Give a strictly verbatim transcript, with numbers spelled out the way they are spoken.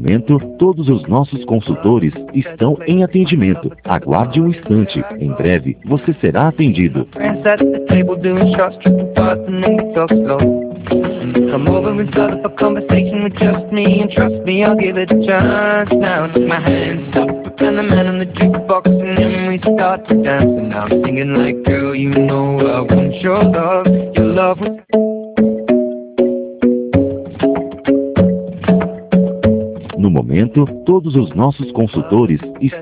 momento, todos os nossos consultores estão em atendimento. Aguarde um instante. Em breve, você será atendido. Come over and start up a conversation with just me, and trust me, I'll give it a chance. Now my hands up, and the man on the jukebox, and then we start to dance. And now I'm singing like, girl, you know I want your love, your love was... No momento, todos os nossos consultores estão